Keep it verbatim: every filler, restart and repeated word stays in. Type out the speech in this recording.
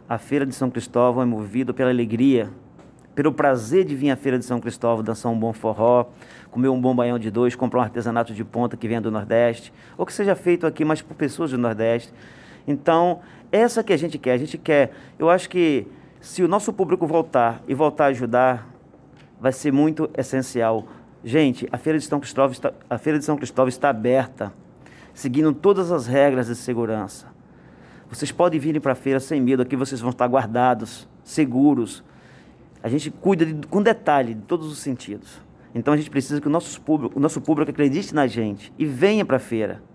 A Feira de São Cristóvão é movida pela alegria, pelo prazer de vir à Feira de São Cristóvão, dançar um bom forró, comer um bom baião de dois, comprar um artesanato de ponta que venha do Nordeste, ou que seja feito aqui, mas por pessoas do Nordeste. Então, essa que a gente quer. A gente quer, eu acho que se o nosso público voltar e voltar a ajudar, vai ser muito essencial. Gente, a Feira de São Cristóvão está, a Feira de São Cristóvão está aberta, seguindo todas as regras de segurança. Vocês podem vir para a feira sem medo, aqui vocês vão estar guardados, seguros. A gente cuida de, com detalhe de todos os sentidos. Então a gente precisa que o nosso público, o nosso público acredite na gente e venha para a feira.